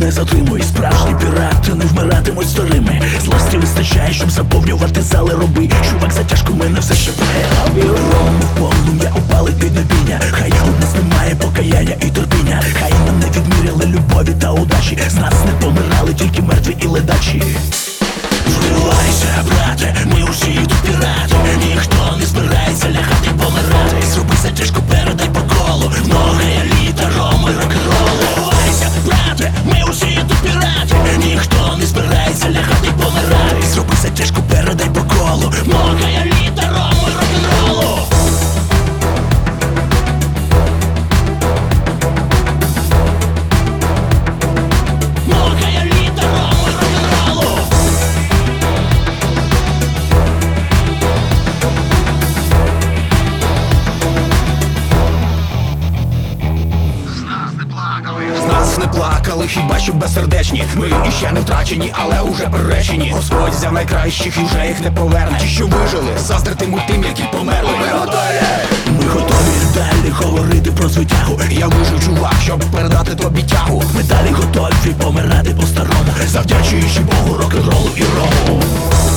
не затримуй. Справжні пірати не вмиратимуть старими. Злості вистачає, щоб заповнювати зали роби. Чувак, затяжку мене все ще Рому в полум'я опалить піднебіння. Хай у нас немає покаяння і терпіння. Хай нам не відміряли любові та удачі. З нас не помирали тільки мертві і ледачі. Вривайся, брате, ми усі тут пірати. Ніхто не збирається лягати помирати. Зроби затяжку, передай по колу. Много еліта, рому і рок-н-ролу. Вривайся, брате, ми усі тут пірати. Ніхто не збирається лягати помирати. Зроби затяжку, передай по колу. Много еліта, рому і рок-н-ролу. З нас не плакали, хіба що безсердечні. Ми іще не втрачені, але уже приречені. Господь взяв найкращих і вже їх не поверне. Ті, що вижили, заздритимуть тим, які померли. Ми готові! Ми готові далі говорити про звитягу. Я вижив, чувак, щоб передати тобі тягу. Ми далі готові помирати по-старому, Завдячуючи Богу, рок-н-ролу і рому.